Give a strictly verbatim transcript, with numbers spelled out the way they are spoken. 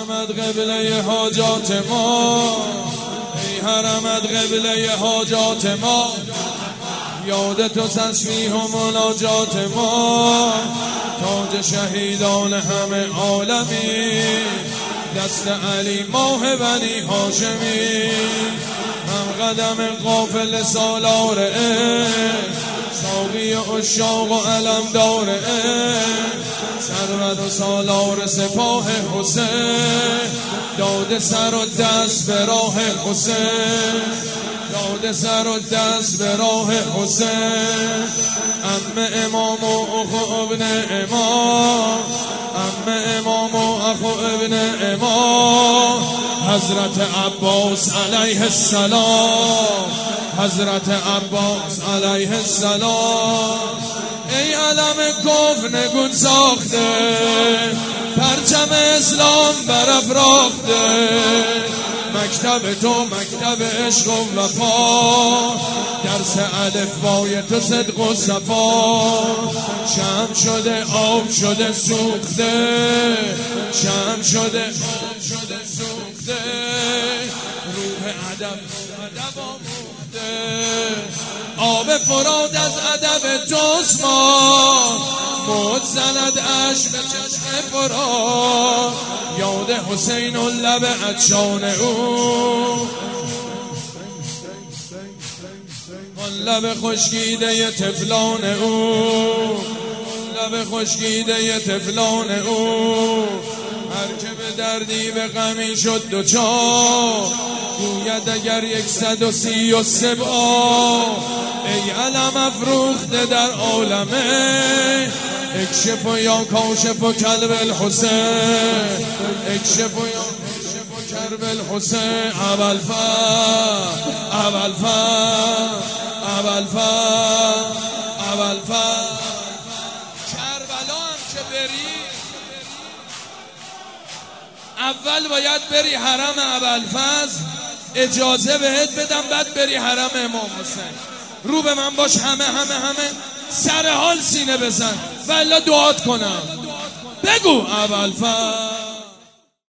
حرمت قبله حاجات ما، ای حرمت قبله حاجات ما، یاد تو تسبیح و مناجات ما، تاج شهیدان همه عالمی، دست علی ماه بنی هاشمی، هم قدم قافل سالار ساقی عشاق و علمدار سرور و سالار سپاه حسین، داده سر و دست به راه حسین، داده سر و دست به راه حسین. ام امام و اخو ابن امام، ام امام و اخو ابن امام، حضرت عباس علیه السلام، حضرت عباس علیه السلام. ای علم کفر نگون ساخته، پرچم اسلام برافراخته، مکتب تو مکتب عشق و وفا، درس الفبای تو صدق و صفا، شمع شده آب شده سوخته، شمع شده آب شده سوخته، روح ادب ادب آموخته، آب فرات از ادب توست ما، موج زند اش به چشم فرات، یاد حسین و لب عطشان او، آن لب خشکیده طفلان او، لب خشکیده طفلان او، هر که به دردی به غمی شد دوچار، گوید اگر یکصد و سی و سه بار، ای علم افروخته در عالمه، اکشف و یا کاشف و کلب الحسین، اکشف و یا کاشف و کلب الحسین. ابوالفضل ابوالفضل ابوالفضل ابوالفضل. کربلا هم که بری اول باید بری حرم ابوالفضل، اجازه بهت بدم، بعد بری حرم امام حسین. رو به من باش، همه همه همه سر حال سینه بزن و الا دعات کنم. بگو ابوالفضل.